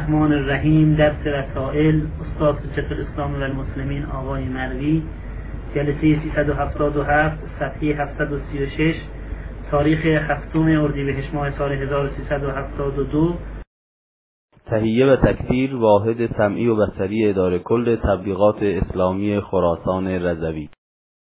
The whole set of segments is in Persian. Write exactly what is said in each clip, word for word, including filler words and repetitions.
الرحمن الرحیم. درس رسائل استاد حجت الاسلام و المسلمین آقای مروی، جلسه سیصد و هفتاد و هفت، صفحه هفتصد و سی و شش، تاریخ هفتم اردیبهشت ماه سال هزار و سیصد و هفتاد و دو. تهیه و تکثیر واحد سمعی و بصری اداره کل تبلیغات اسلامی خراسان رضوی.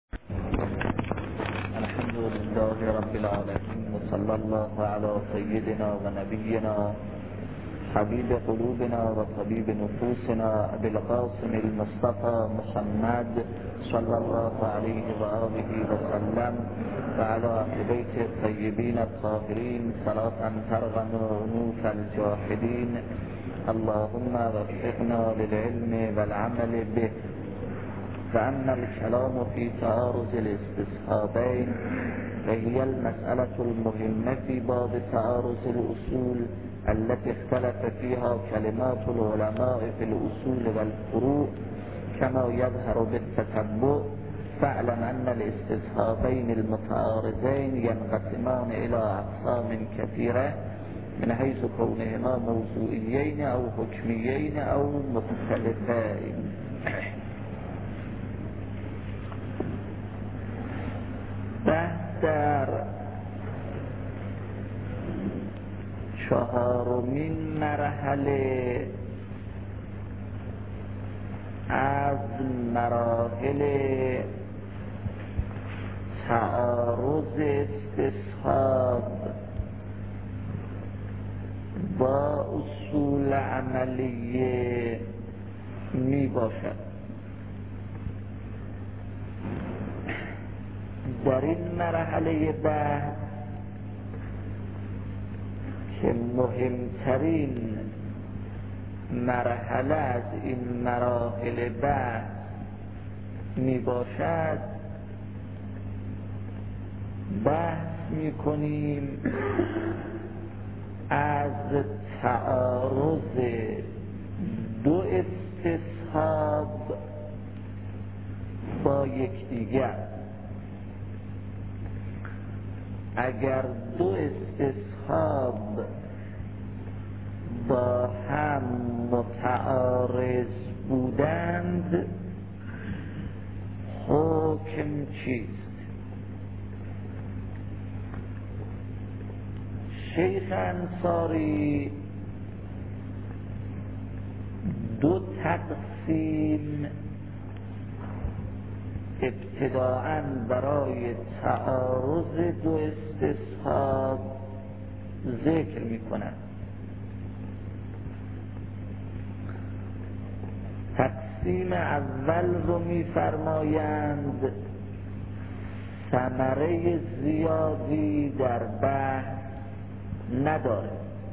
الحمدلله رب العالمین و صلی الله علی سیدنا و نبینا حبیب قلوبنا و طبیب نفوسنا ابی القاسم المصطفى محمد صلی الله علیه و آله و سلم و علی اهل بیت الطیبین الطاهرین صلاة ترغم عنوف الجاحدین. اللهم وفقنا للعلم والعمل به. فأما الكلام في تعارض الاستصحابين فهي المسألة المهمة في باب تعارض الأصول التي اختلف فيها كلمات العلماء في الأصول والفروع كما يظهر بالتتبع. فاعلم أن الاستصحابين المتعارضين ينقسمان إلى أقسام كثيرة من حيث كونهما موضوعيين أو حكميين أو مختلفين. بحث در چهارمین مرحله از مراحل تعارض استصحاب با اصول عملیه می باشد. در این مرحله بحث که مهمترین مرحله از این مراحل بحث می باشد، بحث می کنیم از تعارض دو استصحاب با یکدیگر. اگر دو استصحاب با هم متعارض بودند حکم چیست؟ شیخ انصاری دو تقسیم ابتداءً برای تعارض دو استصحاب ذکر می کنند. تقسیم اول رو می فرمایند ثمره زیادی در بحث نداره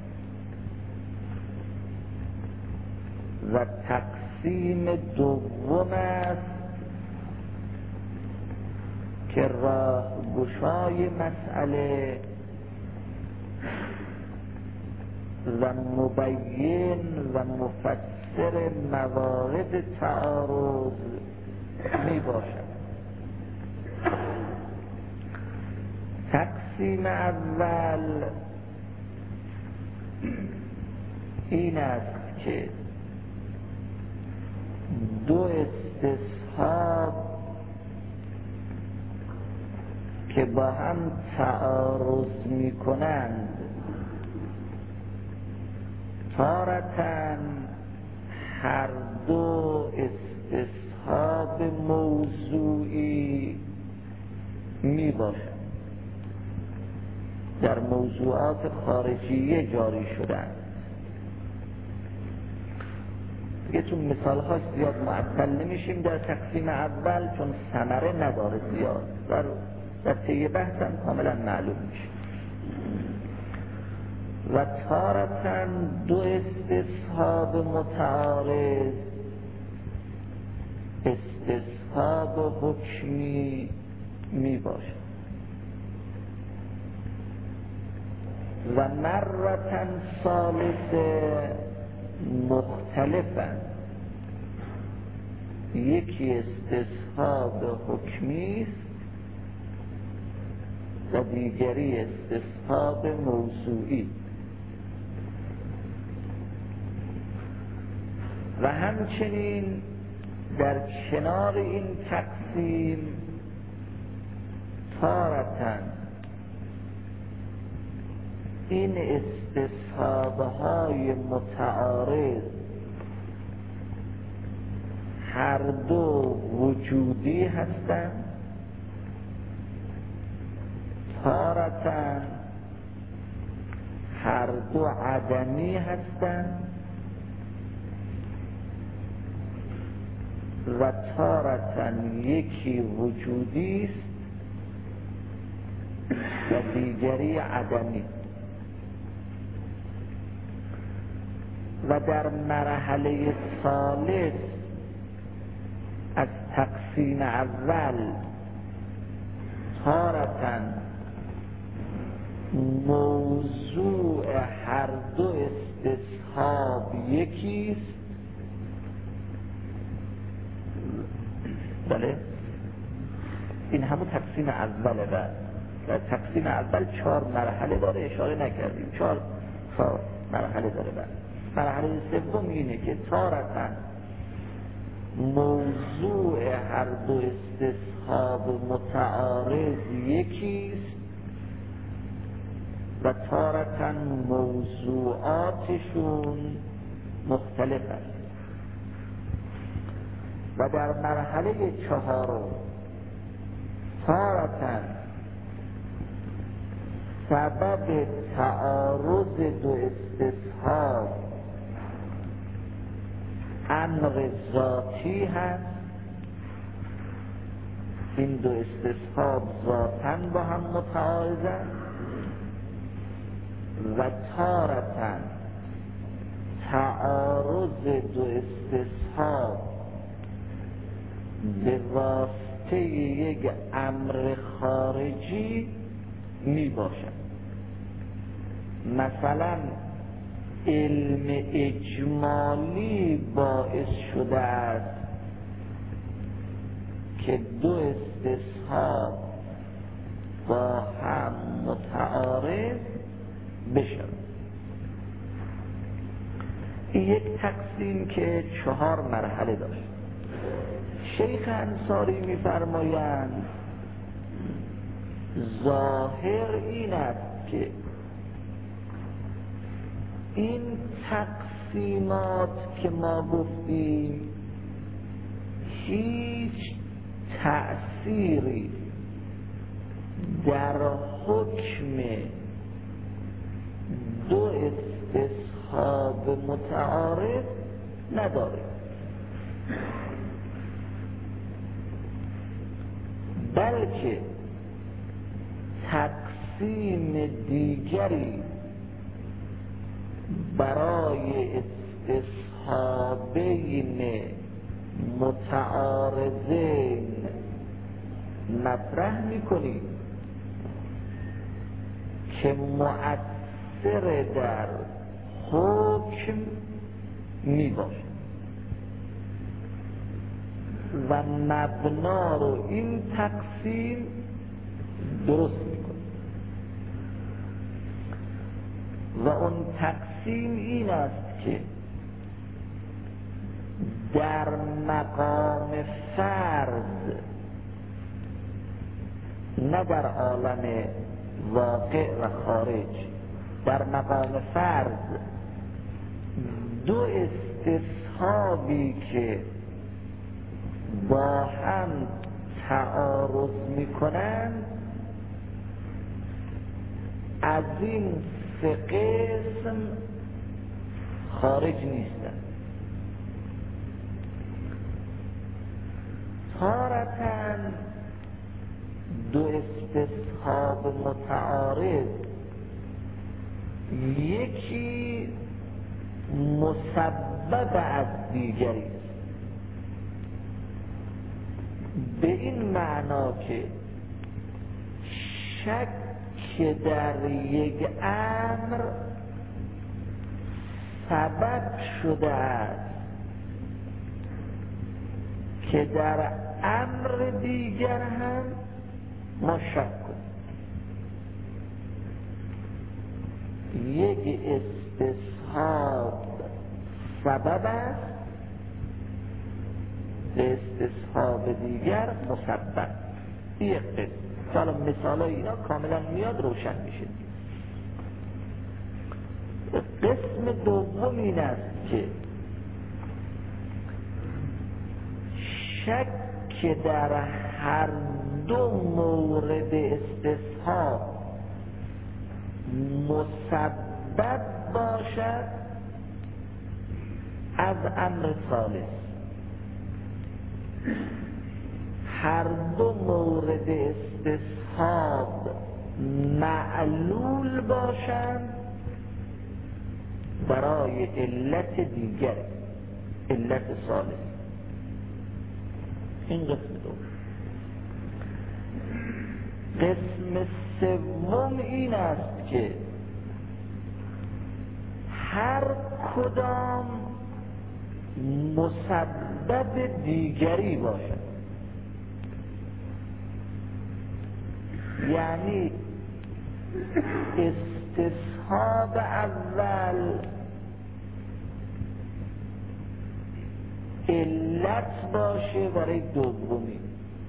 و تقسیم دوم است که راهگشای مسئله و مبین و مفسر موارد تعارض می باشد. تقسیم اول این است که دو استصحاب که با هم تعارض می کنند تارتاً هر دو استصحاب موضوعی می باشند، در موضوعات خارجیه جاری شدند. دیگه چون مثال هاش زیاد معطل نمیشیم در تقسیم اول، چون ثمره نداره زیاد و در طی بحث هم کاملا معلوم میشه. و تارتاً دو استصحاب متعارض استصحاب حکمی می باشد و مرتاً ثالثه مختلفاً، یکی استصحاب حکمی است و دیگری استصحاب موضوعی. و همچنین در کنار این تقسیم تارتن این استصحابهای متعارض هر دو وجودی هستند، تارتن هر دو عدمی هستند و تارتن یکی وجودی است و دیگری عدمی. و در مرحله ثالث از تقسیم اول تارتن موضوع هر دو استصحاب یکیست، بله این همون تقسیم اوله. و در تقسیم اول چهار مرحله داره، اشاره نکردیم، چهار چهار مرحله داره. بعد مرحله سوم اینه که تارتن موضوع هر دو استصحاب متعارض یکیست و تارتن موضوعاتشون مختلف است. و در مرحله چهارم تارتن سبب تعارض دو استصحاب امر ذاتی هست، این دو استصحاب ذاتاً با هم متعارضند. و تارتن تعارض دو استصحاب به واسطه یک امر خارجی می باشد. مثلا علم اجمالی باعث شده است که دو استصحاب با هم متعارض بشود. این یک تقسیم که چهار مرحله داشت. شیخ انصاری می‌فرمایند ظاهر این است که این تقسیمات که ما گفتیم هیچ تأثیری در حکم دو استصحاب متعارض نداره، بلکه تقسیم دیگری برای استصحابین متعارضین مطرح میکنیم که مؤثر در حکم میباشد و مبنا رو این تقسیم درست میکنه. و اون تقسیم این است که در مقام فرض، نه در عالم واقع و خارج، در مقام فرض دو استصحابی که با هم تعارض میکنند از این سه قسم خارج نیستند. تارتن دو استصحاب متعارض یکی مسبب از دیگری است، به این معنا که شک در یک امر سبب شده است که در امر دیگر هم ما شک کنیم. یک استصحاب سبب است به استصحاب دیگر مسبب. یک قسم که حالا مثال اینا کاملا میاد روشن میشه. قسم دوم این است که شک در هر دو مورد استصحاب مسبب باشد از امر ثالث. هر دو مورد استصحاب معلول باشند برای علت دیگر، علت ثالث. این قسم دوم. قسم سوم این است که هر کدام مسبب دیگری باشد، یعنی استصحاب اول علت باشه برای دومی،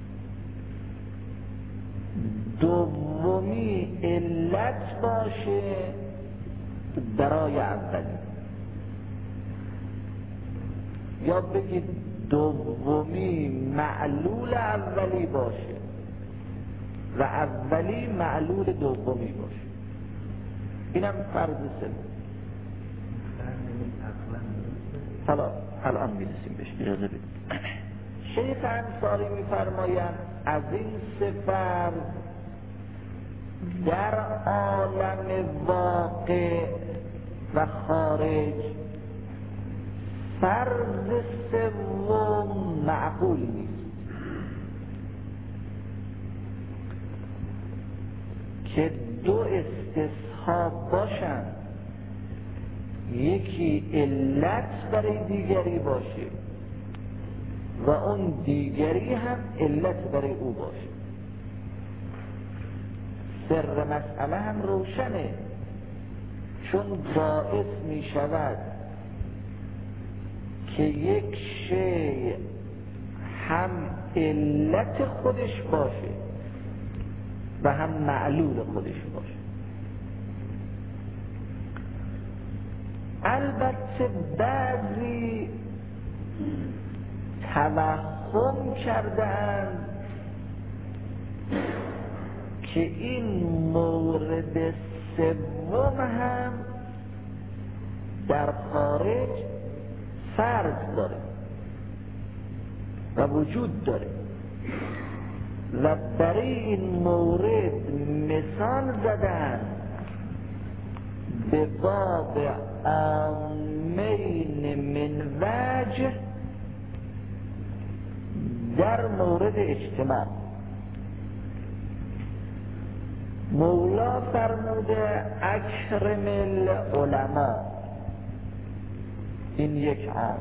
دومی علت باشه برای اولی. یا بگید دومی معلول اولی باشه و اولی معلول دومی باشه. اینم فرض سوم. حالا الان میرسیم بهش، اجازه بدید. شیخ انصاری میفرمایند از این سه فرض در عالم واقع و خارج فرض سوم معقول نیست که دو استصحاب باشند، یکی علت برای دیگری باشه و اون دیگری هم علت برای او باشه. سر مسئله هم روشنه، چون باعث می شود که یک شیء هم علت خودش باشه و هم معلول خودش باشه. البته بعضی توهم کردند که این مورد سوم هم در خارج فرض داره و وجود داره و برای این مورد مثال زدن به باب عامین من وجه در مورد اجتماع. مولا فرموده اکرم العلماء، این یک عام.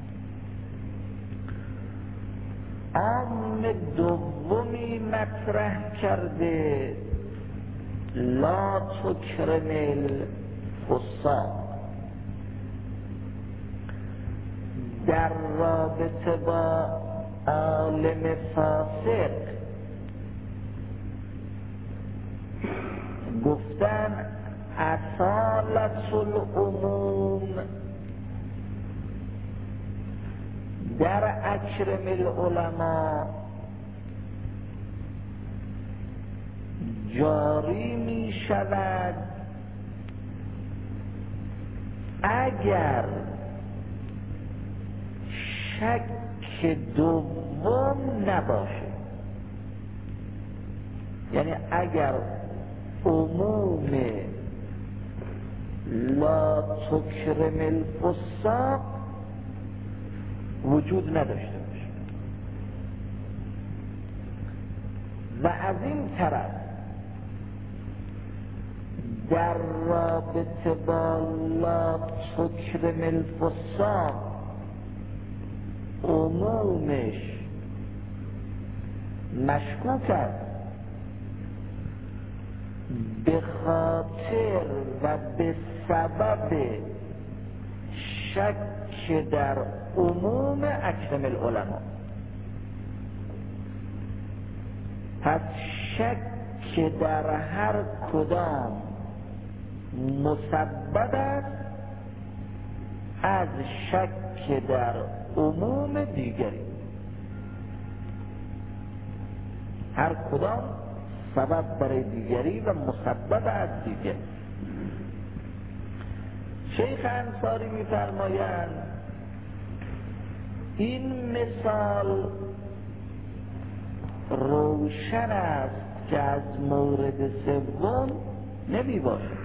عام دومی مطرح کرده لا تکرم الفساق، در رابطه با عالم فاسق گفتن اصالت العموم در اکرم العلماء جاری می شود اگر شک دوم نباشه. یعنی اگر عموم لا تکرم الفساق وجود نداشته باشه و از این طرف در رابطه با لا تکرم الفساق عمومش مشکوک است به خاطر و به سبب شک در عموم اکرم العلماء. پس شک که در هر کدام مسبب است از شک در عموم دیگری. هر کدام سبب برای دیگری و مسبب از دیگری. شیخ انصاری می‌فرمایند این مثال روشن است که از مورد سوم نمی باشد،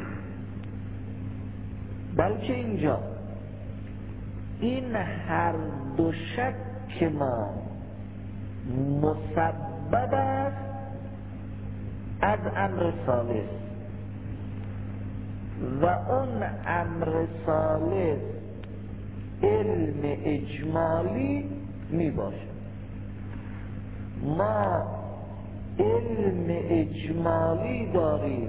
بلکه اینجا این هر دو شک ما مسبب است از امر ثالث و اون امر ثالث علم اجمالی می باشد. ما علم اجمالی داریم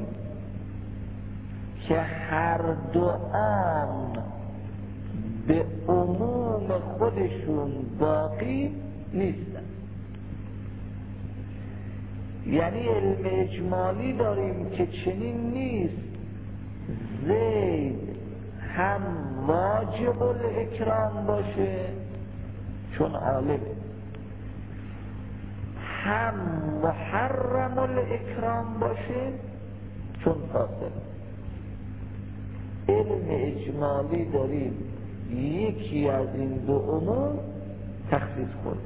که هر دو آن به عموم خودشون باقی نیستن. یعنی علم اجمالی داریم که چنین نیست زید هم واجب الاکرام باشه چون عالمه، هم محرم الاکرام باشه چون فاسد. علم اجمالی داریم یکی از این دو عموم تخصیص خود.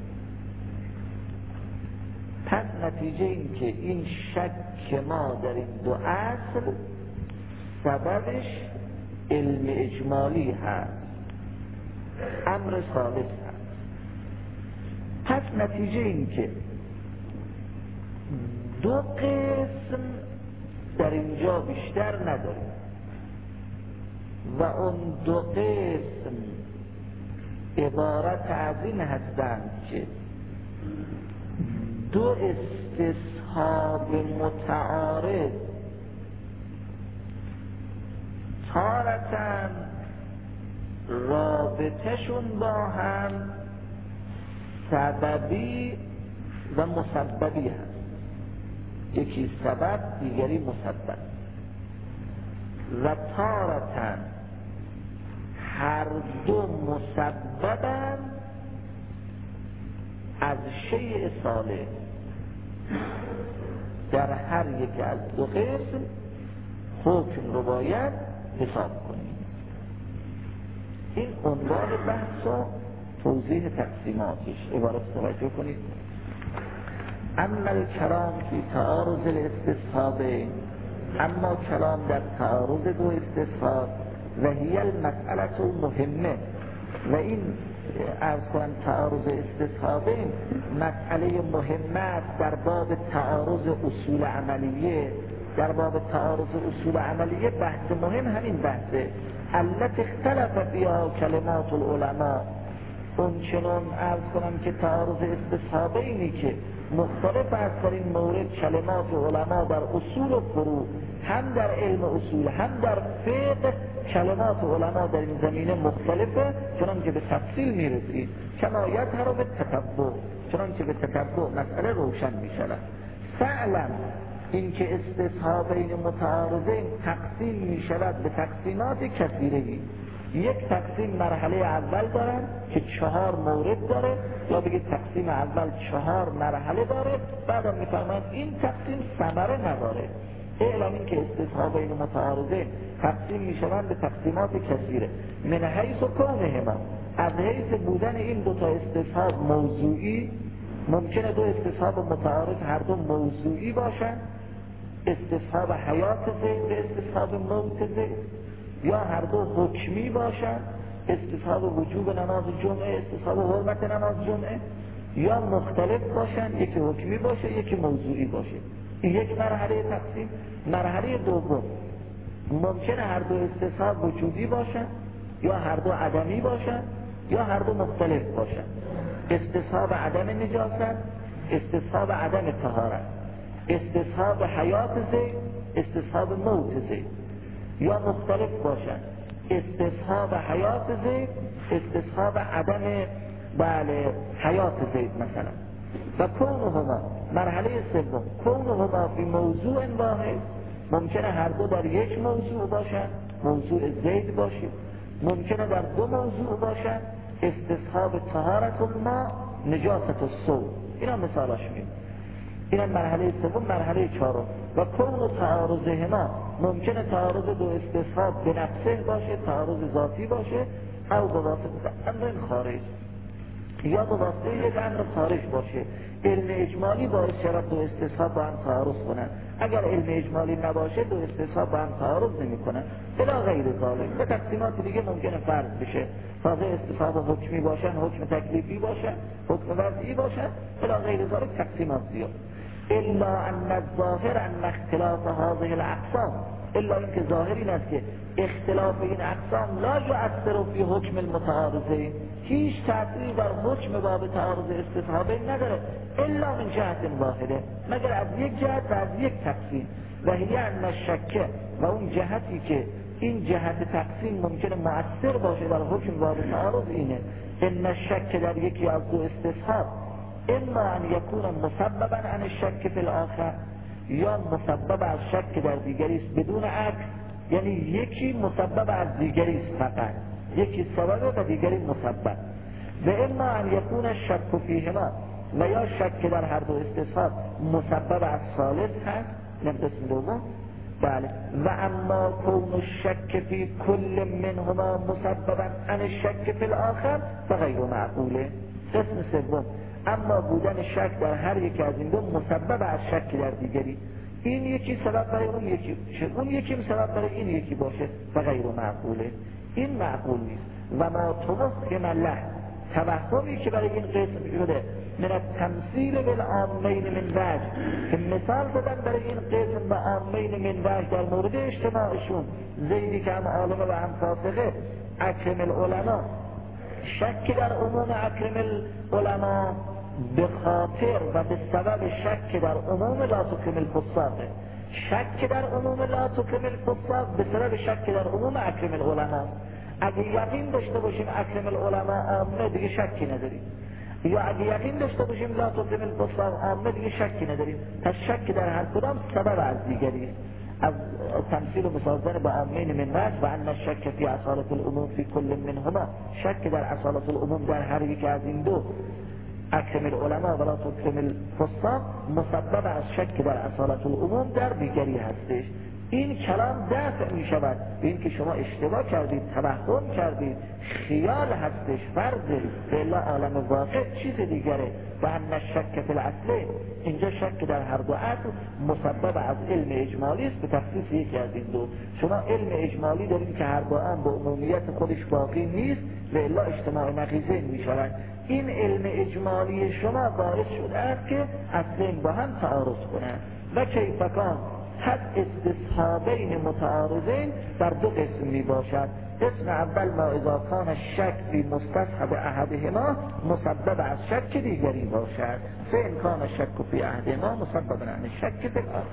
پس نتیجه این که این شک ما در این دو اصل سببش علم اجمالی هست، امر ثالث هست. پس نتیجه این که دو قسم در اینجا بیشتر نداریم و اون دو قسم عبارت از این هستند که دو استصحاب متعارض تارتاً رابطهشون با هم سببی و مسببی هست. یکی سبب دیگری مسبب. و تارتاً هر دو مسببن از شیء صالح. در هر یک از دو قسم حکم رو باید حساب کنیم. این عنوان بحث و توضیح تقسیماتش. عبارت توجه کنید. اما الکلام فی تعارض الاستصحابین، اما کلام در تعارض دو استصحاب و هی المسئله المهمه، و این عرض کنم تعارض استصحابین مسئله مهمه است در باب تعارض اصول عملیه. در باب تعارض اصول عملیه بحث مهم همین بحثه. التي اختلف فيها کلمات العلماء، اون چنان عرض کنم که تعارض استصحابینی که مختلف است در این مورد کلمات علما در اصول و فروع، هم در علم اصول هم در فقه کلمات علما در این زمینه مختلفه، چنان که به تفصیل میرسید. کما یظهر به تتبع، چنان که به تتبع مسئله روشن میشود. فعلا این که استصحابین متعارضین تقسیم میشود به تقسیمات کثیره‌ای. یک تقسیم مرحله اول دارن که چهار مورد داره، یا بگید تقسیم اول چهار مرحله داره. بعد میفرمایند این تقسیم ثمره نداره. اعلام این که استصحابین متعارضین تقسیم میشوند به تقسیمات کثیره. من حیث و کونهما، از حیث بودن این دو تا استصحاب موضوعی، ممکنه دو استصحاب متعارض هر دو موضوعی باشن، استصحاب حیات زید به استصحاب موت زید، یا هر دو حکمی باشن، استصحاب وجوب نماز جمعه، استصحاب حرمت نماز جمعه، یا مختلف باشن، یکی حکمی باشه یکی موضوعی باشه. این یک مرحله تقسیم. مرحله دوم ممکنه هر دو استصحاب وجودی باشن، یا هر دو عدمی باشن، یا هر دو مختلف باشن. استصحاب عدم نجاست، استصحاب عدم طهارت، استصحاب حیات زید، استصحاب موت زید، یا مختلف باشن. استصحاب حیات زید، استصحاب عدم بله حیات زید مثلا، و کونهما مرحله سوم کونهما فی موضوع واحد، ممکنه هر دو در یک موضوع باشن، موضوع زید باشه، ممکنه در دو موضوع باشن، استصحاب طهارت الماء نجاست الصوت، اینا مثالاش میاد. اینا مرحله سوم. مرحله چهارم و کون تعارضهما، ممکنه تعارض دو استصحاب به نفسه باشه، تعارض ذاتی باشه، او به واسطه امر خارج، یا به واسطه یک امر خارج باشه. علم اجمالی باعث شود دو استصحاب با هم تعارض کنن، اگر علم اجمالی نباشه دو استصحاب با هم تعارض نمی کنن. الی غیر ذالک. به تقسیمات دیگه ممکنه فرض بشه، تازه استصحاب حکمی باشن، حکم تکلیفی باشن، حکم وضعی باشن، الی غیر ذالک تقسیمات زیاد. الا ان الظاهر ان اختلاف هذه الاقسام، الا اینکه ظاهر این است که اختلاف این اقسام لا یؤثر فی حکم المتعارضین، هیچ تأثیری در حکم باب تعارض استصحابین نداره، الا من جهت واحده، مگر از یک جهت و از یک تقسیم، و هی ان الشک، و اون جهتی که این جهت تقسیم ممکنه مؤثر باشه در حکم باب تعارض اینه، ان الشک در یکی از دو استصحاب اما ان یکون مسببا عن الشک فی الاخر، یا مسبب از شک در دیگری است بدون عکس، یعنی یکی مسبب از دیگری است فقط، یکی سبب و دیگری مسبب. و اما ان یکون الشک فیهما، و یا شک در هر دو استصحاب مسبب از ثالث هست، این قسم دوم. بله. و اما کون الشک فی کل منهما مسببا عن الشک فی الاخر فغیر معقوله. قسم سوم، اما بودن شک در هر یک از این دو مسبب از شک در دیگری، این یکی سبب برای اون یکی، اون یکی سبب برای این یکی باشه، فغیر معقوله، این معقول نیست. و ما توهم له، توهمی که برای این قسم شده من التمثیل بالعامین من وجه، که مثال دادن برای این قسم و عامین من وجه در مورد اجتماعشون، زیدی که هم عالمه و هم فاسقه، اکرم العلماء، شک در عموم اکرم العلماء به خاطر و به سبب شک در عموم لا تکرم الفساق، شک در عموم لا تکرم الفساق به سبب شک در عموم اکرم العلماء. اگه یقین داشته باشیم اکرم العلماء عامه دیگه شکی نداریم، یا اگه یقین داشته باشیم لا تکرم الفساق عامه دیگه شکی نداریم، پس شک در هر کدام سبب از دیگری است. از تمثیل و مثال زدن با عامین من وجه و ان الشک فی اصالت العموم فی کل منهما، شک در اصالت العموم در هر یک از این دو اکرم العلماء ولا تکرم الفساق مسبب از شک در اصالت العموم در دیگری هستش. این کلام دفع می شود به این که شما اشتباه کردید، توهم کردید، خیال هستش، فرضه، الا عالم واقع چیز دیگره. و ان الشک فی الاصل، اینجا شک در هر دو اصل مسبب از علم اجمالی است به تخصیص یکی از این دو. شما علم اجمالی دارید که هر دو هم به عمومیت خودش باقی نیست و الا اجتماع نقیضه می شود. این علم اجمالی شما باعث شده است که اصلین با هم تعارض کنند. و کیفکان حد استصحابین متعارضین در دو قسم می باشد. قسم اول ما اذا کان الشک فی مستصحب احدهما مسبب از شک دیگری باشد، فان کان الشک فی احدهما مسبب عن الشک فی الاخر.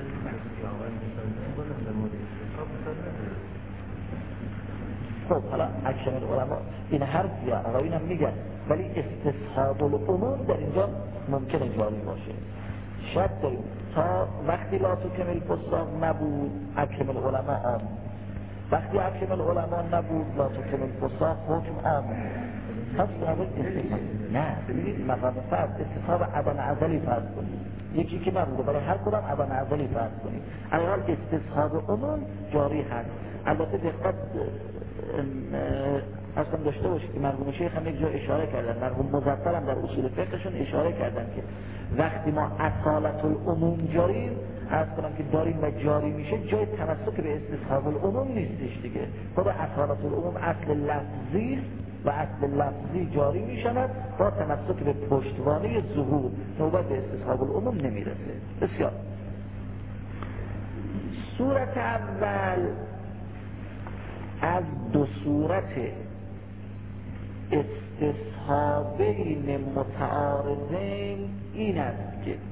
خب حالا اکشن العلماء این حرف یا آقایون هم میگن، ولی استصحاب العموم در اینجا ممکنه جاری باشه. شک داریم تا وقتی لا تکرم الفساق نبود اکرم العلماء عام، وقتی اکرم العلماء نبود لا تکرم الفساق حکم عام. پس نبود استصحاب، نه ببینید مقام فرض استصحاب عدم ازلی فرض کنید، یکی که نبوده برای هر کدام عدم ازلی فرض کنید، اگر استصحاب عموم جاری هست. البته دقت اصلا داشته باشید که مرحوم شیخ هم یک جا اشاره کردن، مرحوم مظفر هم در اصول فقهشون اشاره کردن که وقتی ما اصالت العموم جاریم، عرض کنم که داریم و جاری میشه، جای تمسک به استصحاب العموم نیستش دیگه. خود اصالت العموم اصل لفظی و اصل لفظی جاری میشود با تمسک به پشتوانه ظهور، نوبت به استصحاب العموم نمیرسه. بسیار صورت اول از دو صورت استصحابین متعارضین این است که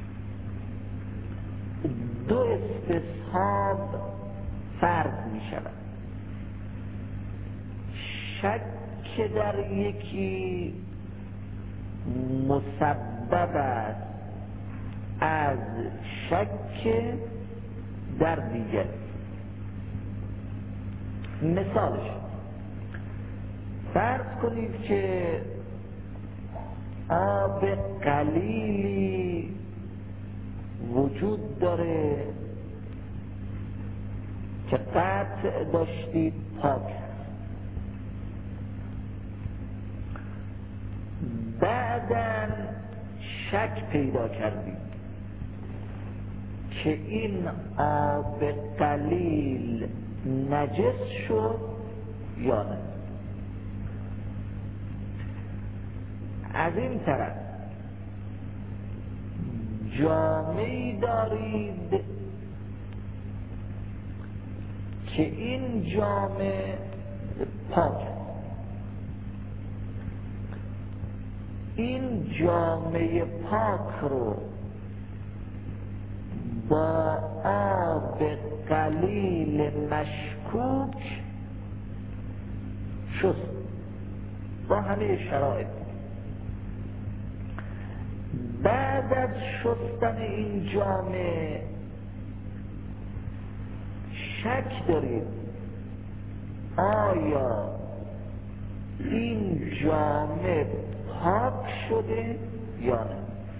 دو استصحاب فرض می شود، شک در یکی مسبب است از شک در دیگر. مثالش فرض کنید که آب قلیلی وجود داره که قطع داشتید پاک، بعداً شک پیدا کردید که این آب قلیل نجس شد یا نه. از این طرف جامه‌ای دارید که این جامه پاک است. این جامه پاک رو با آب قلیل مشکوک شست با همه شرایط. بعد از شستن این جامه شک دارید آیا این جامه پاک شده یا نه.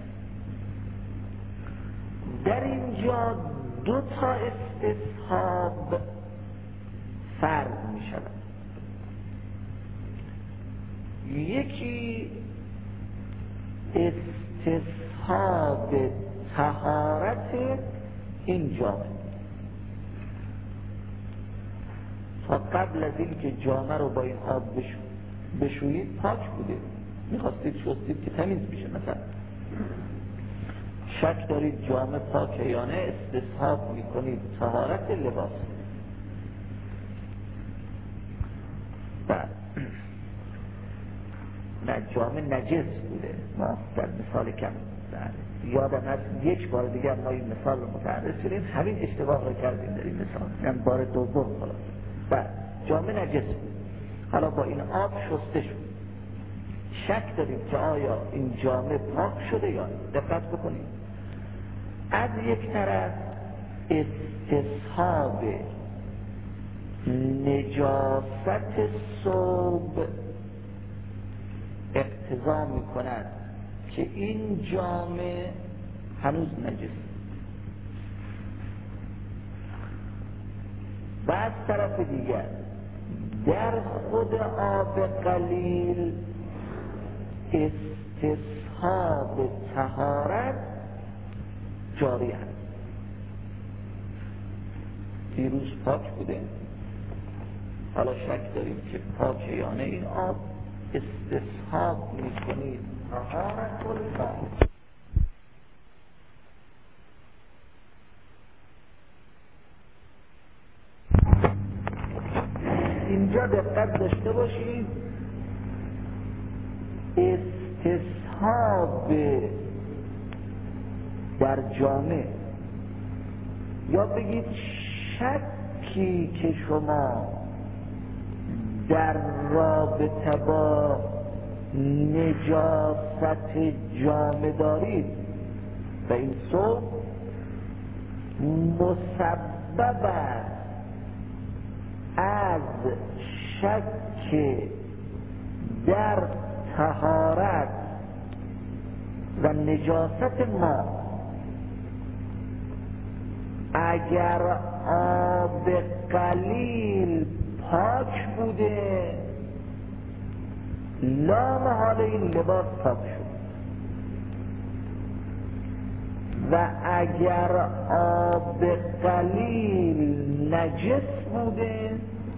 در اینجا دو تا استصحاب فرض می شود. یکی استصحاب طهارت این جامه، تا قبل از این که جامه رو با این آب بشو بشویید پاک بوده، میخواستید شستید که تمیز میشه. مثلا شک دارید جامه پاکه یا نه، استصحاب میکنید طهارت لباس. بعد نه جامه نجس بوده، ما در مثال کم یادم هست یک بار دیگر ما این مثال رو متعرض شدیم، همین اشتباه رو کردیم در این مثال، یعنی بار دوم خلاص. بعد جامه نجس بود، حالا با این آب شسته شد، شک داریم که آیا این جامه پاک شده یا نه. دقت بکنید، از یک طرف استصحاب نجاست ثوب اقتضا می کند که این جامه هنوز نجس، و از طرف دیگر در خود آب قلیل استصحاب طهارت جاری است. دیروز پاک بوده، حالا شک داریم که پاک یا نه، این آب استصحاب میکنید طهارت لباس. اینجا دقت داشته باشید، استصحاب در جامعه یا بگید شکی که شما در رابطه با نجاست جامه دارید و این ثوب مسبب از شک در طهارت و نجاست ما. اگر آب قلیل پاک بوده لا محاله این لباس پاک شد، و اگر آب قلیل نجس بوده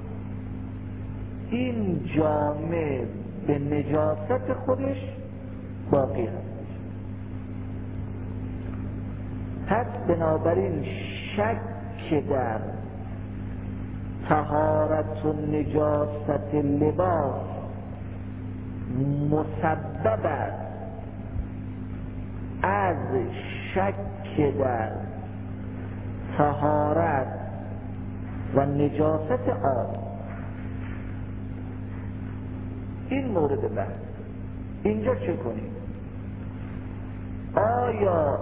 این جامه به نجاست خودش باقی هست. پس بنابراین شک در طهارت و نجاست لباس مسبب است از شک در طهارت و نجاست آب. این مورد بحث. اینجا چه کنیم؟ آیا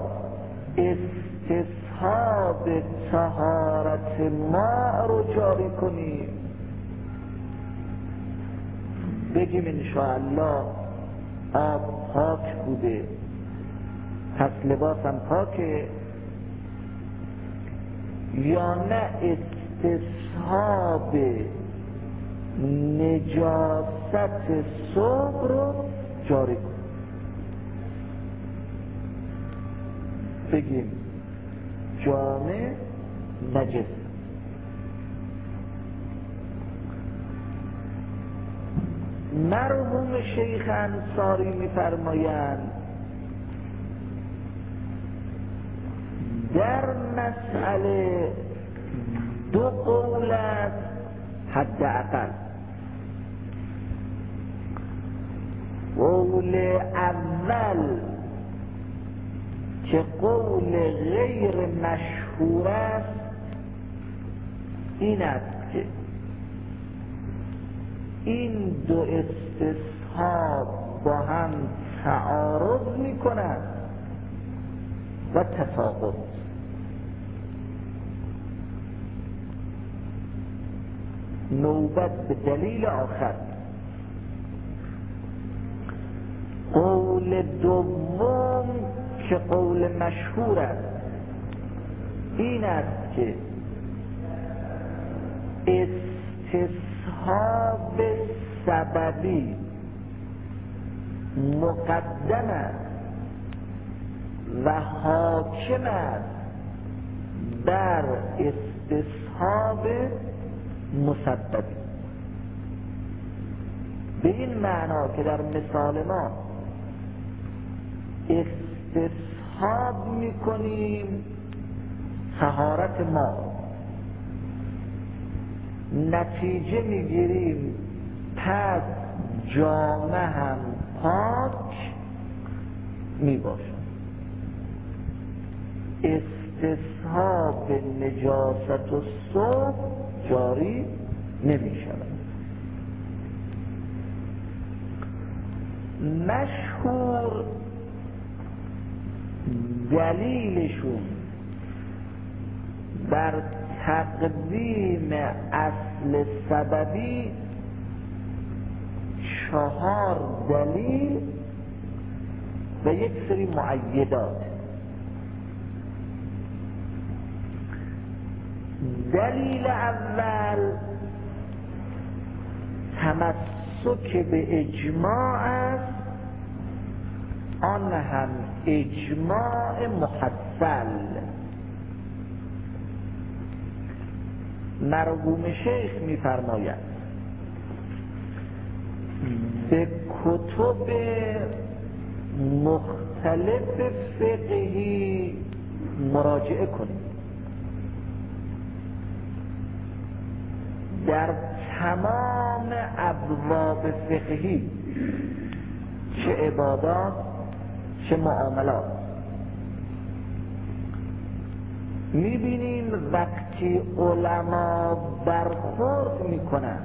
استصحاب طهارت ماء رو جاری کنیم، بگیم انشاءالله آب پاک بوده پس لباسم پاکه، یا نه استصحاب نجاست ثوب رو جاری کنیم، بگیم جامه نجس. مرحوم شیخ انصاری می‌فرمایند در مسئله دو قول است حداقل. قول اول که قول غیر مشهور است این است که این دو استصحاب با هم تعارض می کنند و تفاوت. نوبت به دلیل آخر. قول دوم که قول مشهور است این است که استصحاب سببی مقدم است و حاکم است بر استصحاب مسببی. به این معنا که در مثال ما استصحاب میکنیم طهارت ما، نتیجه میگیریم پس جامه هم پاک میباشد. استصحاب نجاست و ثوب جاری نمیشود. مشهور دلیلشون بر تقدیم اصل سببی چهار دلیل و یک سری معیدات. دلیل اول تمسک به اجماع است، آن هم اجماع محصل. مرحوم شیخ می‌فرماید به کتب مختلف فقهی مراجعه کنید. در تمام ابواب فقهی، چه عبادات چه معاملات، میبینیم وقتی علما برخورد میکنن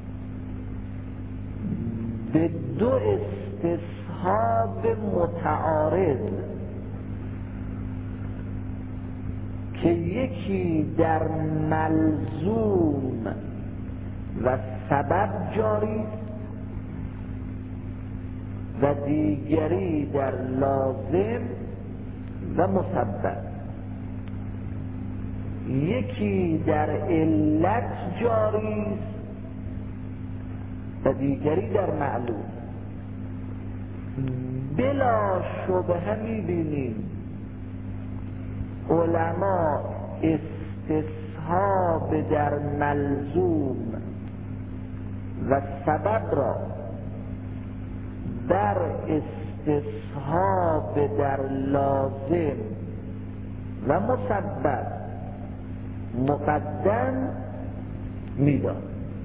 به دو استصحاب متعارض که یکی در ملزوم و سبب جاری و دیگری در لازم و مسبب، یکی در علت جاری و دیگری در معلوم. بلا شبهه می‌بینیم علما استصحاب در ملزوم و سبب را در استصحاب در لازم و مسبب مقدم می‌دانند.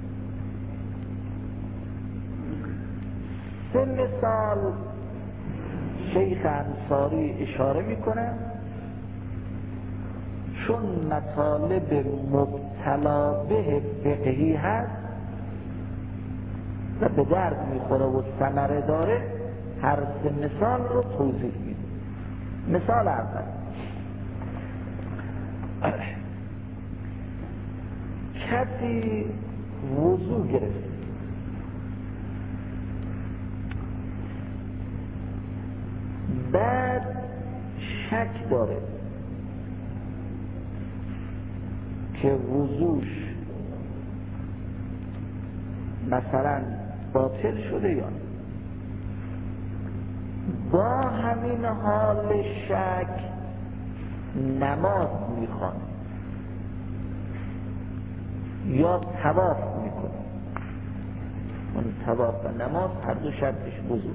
سه مثال شیخ انصاری اشاره می‌کنند چون مطالب مبتلا به فقهی هست و به درد میخوره و ثمره داره، هر سه مثال رو توضیح میده. مثال اول، کسی وضو گرفت، بعد شک داره که وضوش مثلا باطل شده یا نه، با همین حال شک نماز میخوانه یا طواف میکنه. اون طواف و نماز هر دو شرطش وضو.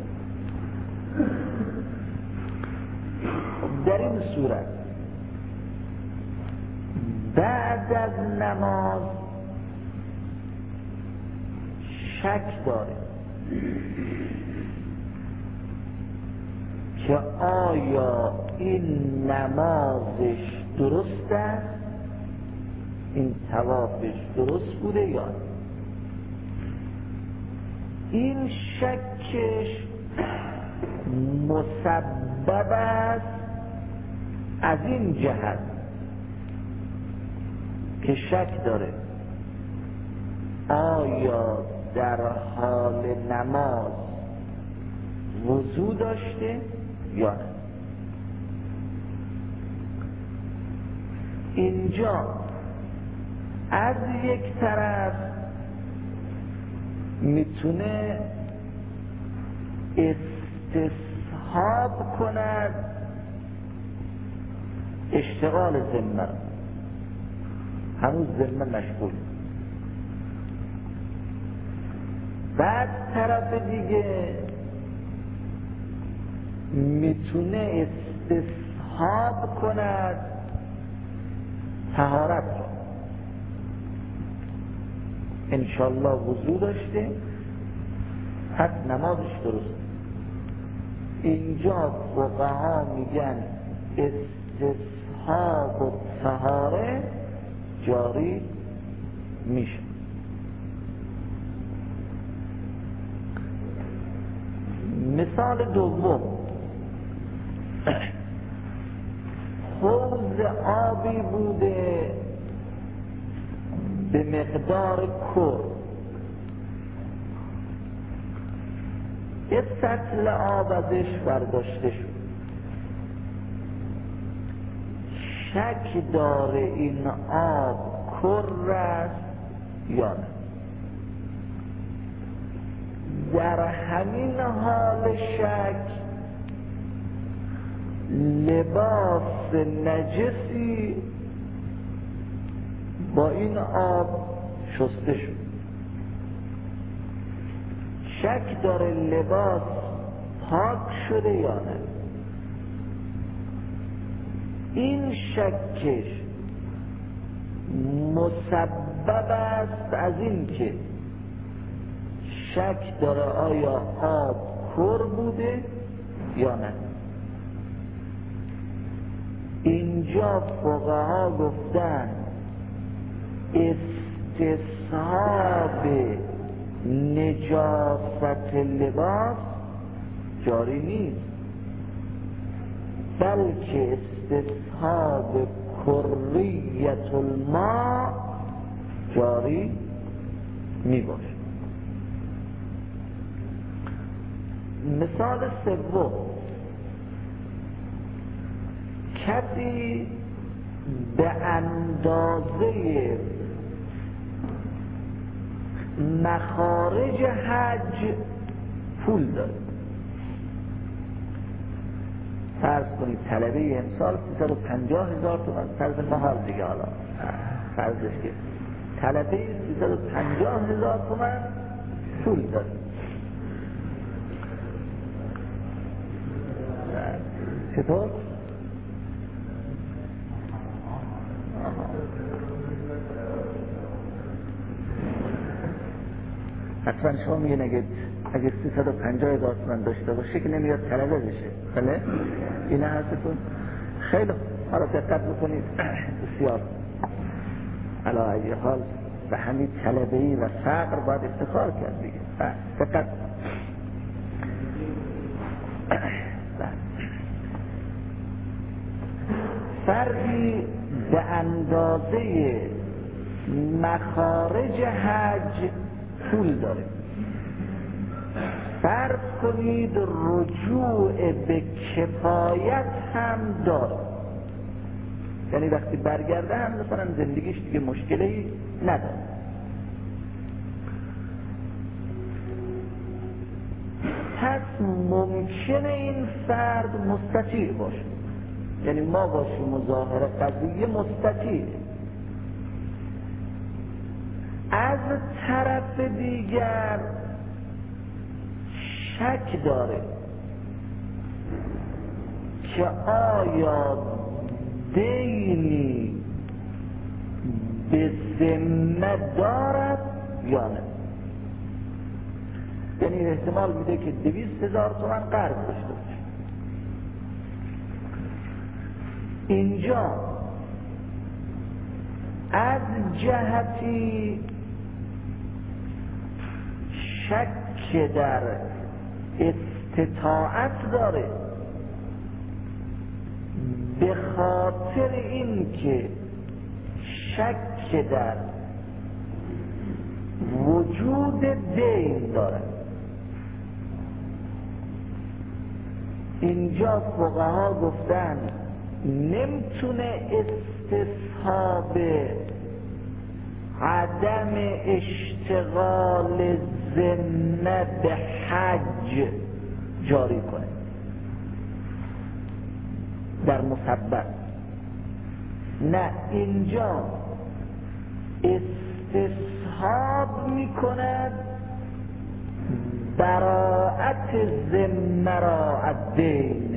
در این صورت بعد از نماز شک داره که آیا این نمازش درست است، این طوافش درست بوده یا نه. این شکش مسبب است از این جهت که شک داره آیا در حال نماز وضو داشته یا نه. اینجا از یک طرف میتونه استصحاب کند اشتغال ذمه، هنوز ذمه مشغول، بعد طرف دیگه میتونه استصحاب کند طهارت را. انشالله وضو داشته پس نمازش درست. اینجا فقها میگن استصحاب و طهاره جاری میشه. مثال دوم، حوض آبی بوده به مقدار کر، یه سطل آب ازش برداشته شد، شک داره این آب کر است یا نه. در همین حال شک لباس نجسی با این آب شسته شد، شک داره لباس پاک شده یا نه. این شکش مسبب است از این که شک داره آیا آب کر بوده یا نه. اینجا فقها گفتن استصحاب نجاست لباس جاری نیست، بلکه استصحاب کریت الماء جاری می باشه. مثال سوم، کسی به اندازه مخارج حج پول داره. فرض کنید طلبه امسال سیصد و پنجاه هزار تومان، فرض محال دیگه، حالا فرضش که طلبه سیصد و پنجاه هزار تومان پول داره. چطور؟ حتما شما میگن اگه اگه سیصد و پنجاه هزار تومان داشته باشه که نمیاد طلبه بشه، بله؟ این حرفتون خیلی. حالا دقت بکنید، بسیار علی ای حال به همین طلبه‌ای و فقر باید افتخار کرد دیگه. دقت فردی به اندازه مخارج حج پول داره، فرض کنید رجوع به کفایت هم داره، یعنی وقتی برگرده هم مثلا زندگیش دیگه مشکلی نداره. پس ممکنه این فرد مستطیع باشه، یعنی ما باشیم مظاهره قضیه مستطیع. از طرف دیگر شک داره که آیا دینی به ذمه دارد یا نه، یعنی احتمال میده که دویست هزار تومان قرض داشته باشه. اینجا از جهتی شک در استطاعت داره، به خاطر این که شک در وجود دین داره. اینجا فقها گفتن نمیتونه استصحاب عدم اشتغال ذمه به حج جاری کنه در مسبب، نه اینجا استصحاب میکند براءت ذمه را از دین.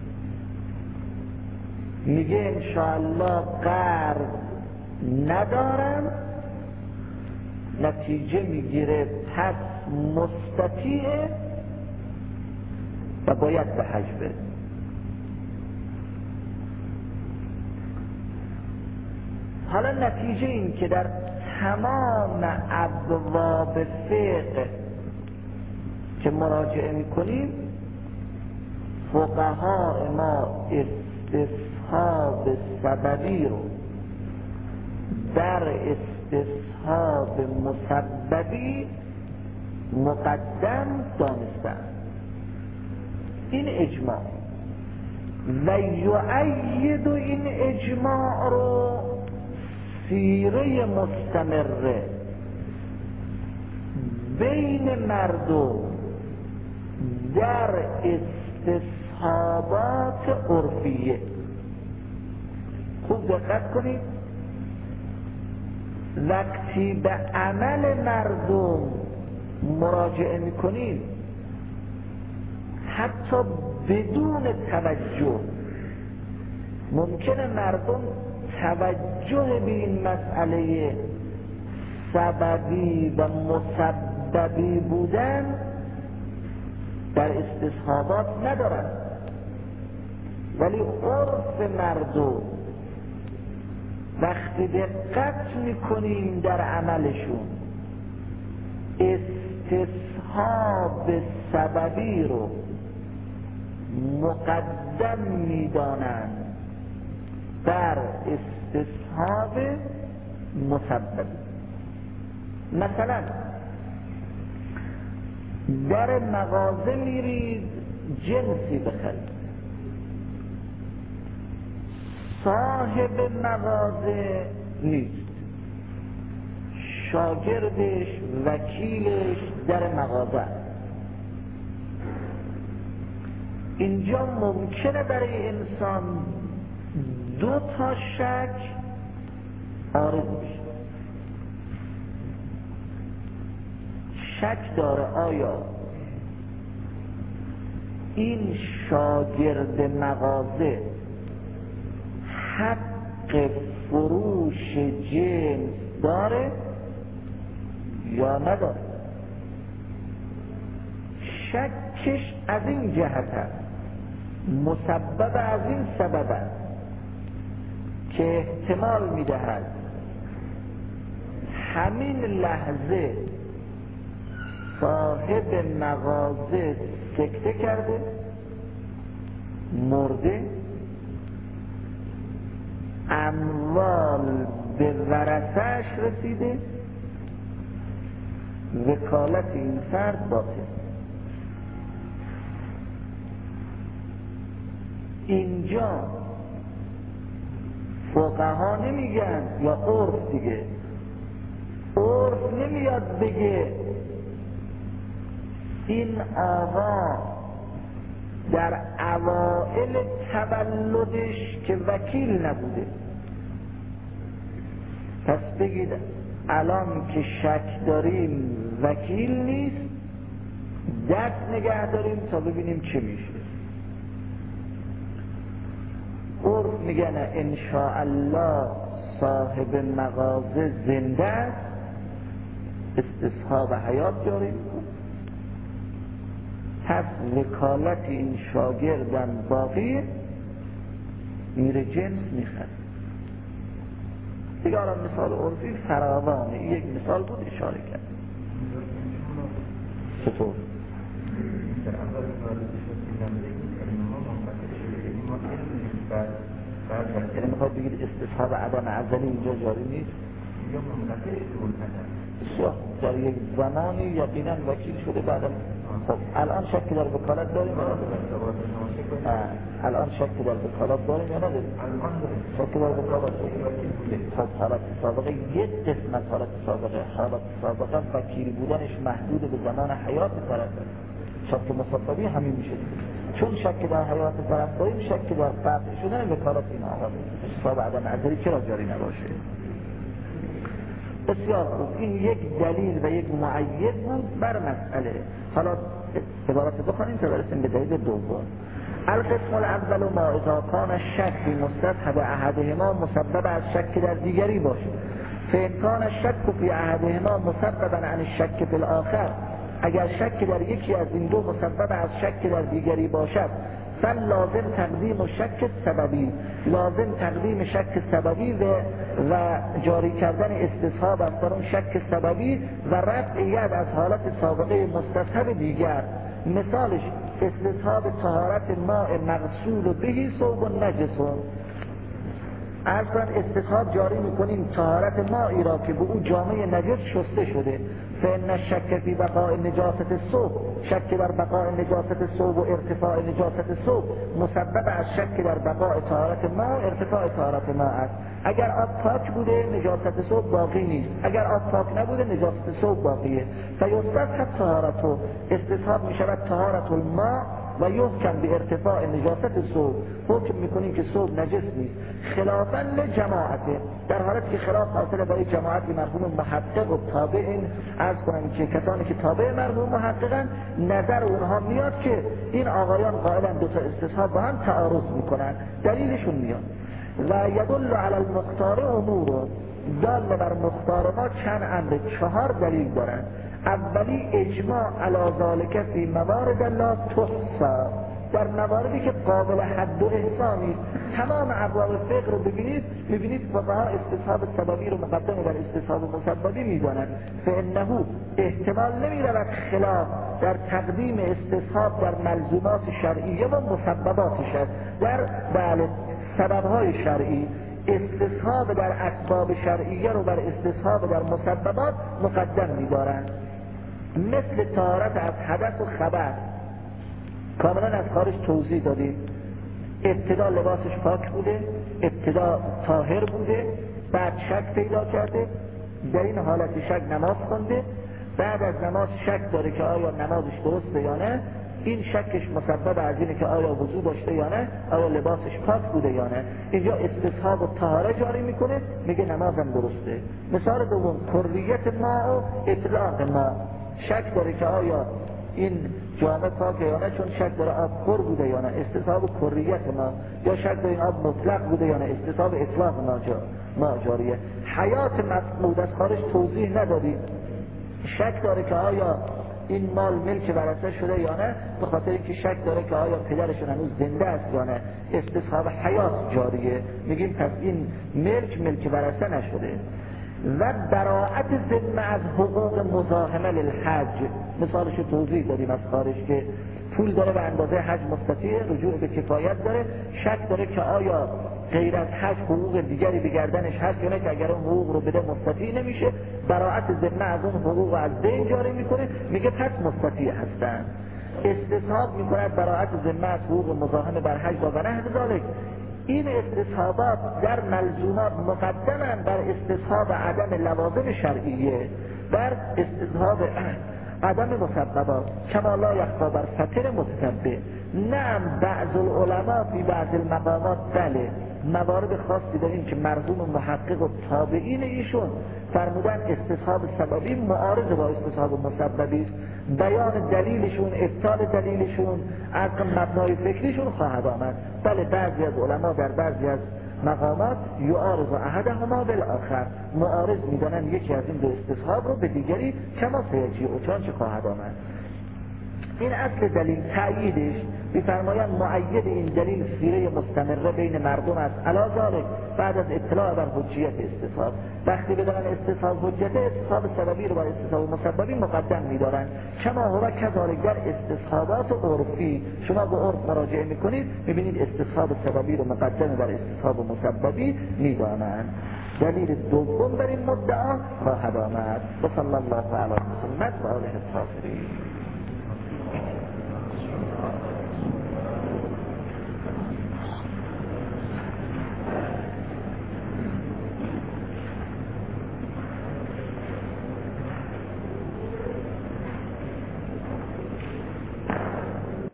میگه انشاءالله قرض ندارم، نتیجه میگیره پس مستطیعه و باید به حج بره. حالا نتیجه این که در تمام ابواب فقه که مراجعه میکنیم فقها ما استصحاب سببی رو در استصحاب مسببی مقدم دانستن. این اجماع و یؤید این اجماع رو سیره مستمره بین مردم در استصحابات عرفیه. خوب دقت کنید، وقتی به عمل مردم مراجعه میکنید حتی بدون توجه ممکنه مردم توجه به این مسئله سببی و مسببی بودن در استصحابات ندارن، ولی عرف مردم وقتی دقت میکنیم در عملشون استصحاب سببی رو مقدم میدانند در استصحاب مسببی. مثلا در مغازه میرید جنسی بخرید، صاحب مغازه نیست، شاگردش وکیلش در مغازه. اینجا ممکنه برای انسان دو تا شک عارض میشه. شک داره آیا این شاگرد مغازه حق فروش جنس داره یا نداره. شکش از این جهت هست، مسبب از این سبب است که احتمال میدهد همین لحظه صاحب مغازه سکته کرده، مرده اموال به ورثه‌اش رسیده، وکالت این فرد باطل. اینجا فقها نمیگن یا عرف دیگه، عرف نمیاد بگه این آقا در اوائل تولدش که وکیل نبوده، پس بگید الان که شک داریم وکیل نیست، دست نگه داریم تا ببینیم چه میشه. عرف میگن انشاءالله صاحب مغازه زنده است، استصحاب حیات جاری میکن، پس وکالت این شاگردم باقی، میره جنس میخره. دیگه الان مثال عرفی فراوانه، این یک مثال بود اشاره کرد. چطور؟ یعنی میخواد بگید استصحاب عدم ازلی اینجا جاری نیست؟ بسیار در یک زمانی یقینا وکیل شده بعد. خب الان شک در وکالت داریم یا نداریم؟ الان شک در وکالت داریم یا نداریم؟ شک در وکالت داریم. خب حالت سابقه یک قسم از حالت سابقه، حالت سابقه وکیل بودنش محدود به زمان حیات طرف، شک مصطبی همین میشه. چون شک در حیات طرف داریم، شک در قطع شدن وکالت این آقا استصحاب عدم ازلی چرا جاری نباشه؟ بسیار خوب، این یک دلیل و یک معید بود بر مسئله. حالا عبارت بخونیم تا برسیم به دلیل دوم. القسم الاول ما اذا کان الشک فی مستصحب احدهما مسبب از شک در دیگری باشد، فان کان الشک فی احدهما مسببا عن الشک فی الاخر، اگر شک در یکی از این دو مسبب از شک در دیگری باشد، فل لازم تقدیم و شک سببی، لازم تقدیم شک سببی و, و جاری کردن استصحاب از اون شک سببی و رفع ید از حالت سابقه مستصحب دیگر. مثالش استصحاب طهارت ماء مغسول بهی ثوب نجس. اصلا استصحاب جاری میکنیم طهارت مائی را که به او جامعه نجس شسته شده، فإن الشک فی بقاء نجاست الثوب، شک در بقاء نجاست الثوب و ارتفاع نجاست الثوب مسبب از شک در بقاء طهارت ما و ارتفاع طهارت ما است. اگر آب پاک بوده نجاست ثوب باقی نیست، اگر آب پاک نبوده نجاست ثوب باقیه. فیستصحب طهارته، استصحاب میشود طهارت الماء و یحکم به ارتفاع نجاست ثوب، حکم میکنیم که ثوب نجس نیست. خلافاً لجماعته، در حالت که خلاف حاصل برای جماعتی مرحوم محقق و تابعین، از کنم که کسانی که تابع مرحوم محققن، نظر اونها میاد که این آقایان قائلن دو تا استصحاب با هم تعارض میکنن، دلیلشون میاد. و یدل علی المختار امور، دال بر مختار ما چند امر، چهار دلیل دارن. اولی اجماع علی ذالک فی موارد لا تحصی، در مواردی که قابل حد و احصانی. تمام ابواب فقه رو ببینید، میبینید فقها استصحاب سببی رو مقدم بر استصحاب مسببی میدانند. فانه احتمال نمیرود خلاف در تقدیم استصحاب در ملزومات شرعیه و مسبباتش است. در بله سببهای شرعی استصحاب در اسباب شرعیه رو بر استصحاب در مسببات مقدم می‌دارند. مثل طهارت از حدث و خبث، کاملا از خارج توضیح دادیم. ابتدا لباسش پاک بوده، ابتدا طاهر بوده، بعد شک پیدا کرده، در این حالت شک نماز خونده، بعد از نماز شک داره که آیا نمازش درسته یا نه. این شکش مسبب از اینه که آیا وضو داشته یا نه، آیا لباسش پاک بوده یا نه. اینجا استصحاب و طهاره جاری میکنه، میگه نمازم درسته. مثال دوم کریت ما و اطلاق ما، شک داره که آیا این جامعه پاکه یا نه، چون شک داره آب پر بوده یا نه، استصحاب کریت ما. یا شک داره این آب مطلق بوده یا نه، استصحاب اطلاق ما جاریه. حیات مفقود از خارج توضیح ندادیم، شک داره که آیا این مال ملک ورثه شده یا نه، به خاطر اینکه شک داره که آیا پدرشون هنوز زنده است یا نه، استصحاب حیات جاریه، میگیم پس این ملک ملک ورثه نشده. و براءت ذمه از حقوق مزاحمه للحج، مثالش توضیح دادیم از خارج که پول داره به اندازه حج مستطیع، رجوع به کفایت داره، شک داره که آیا غیر از حج حقوق دیگری به گردنش هست یا نه که اگر اون حقوق رو بده مستطیع نمیشه، براءت ذمه از اون حقوق از بین جاری میکنه، میگه پس مستطیع هستن. استصحاب میکند براءت ذمه از حقوق مزاحم بر حج و نحو ذالک. این استصحابات در ملزومات مقدمن بر استصحاب عدم لوازم شرعیه، بر استصحاب عدم مسببات، کما لا یخفی بر فطر متتبع. نعم بعض العلماء فی بعض المقامات بله موارد خاصی داریم که مرحوم محقق و تابعین ایشون فرمودن استصحاب سببی معارض با استصحاب مسببی، بیان دلیلشون، ابطال دلیلشون از مبنای فکریشون خواهد آمد. بله بعضی از علما در بعضی از مقامات یعارض احدهما بالآخر، معارض میدانن یکی از این دو استصحاب رو به دیگری، کما سیجی و چنانچه خواهد آمد. این اصل دلیل تأییدش می‌فرمایند مؤید این دلیل سیره مستمره بین مردم است. علی ذالک بعد از اطلاع بر حجیت استصحاب، وقتی بدانن استصحاب حجت، استصحاب سببی رو بر استصحاب مسببی مقدم می‌دارن. کما هو کذالک در استصحابات عرفی شما به عرف مراجعه می‌کنید می‌بینید استصحاب سببی رو مقدم بر استصحاب مسببی می‌دانند. دلیل دوم بر این مدعا خواهد آمد. و صلی الله علی محمد و آله الطاهرین.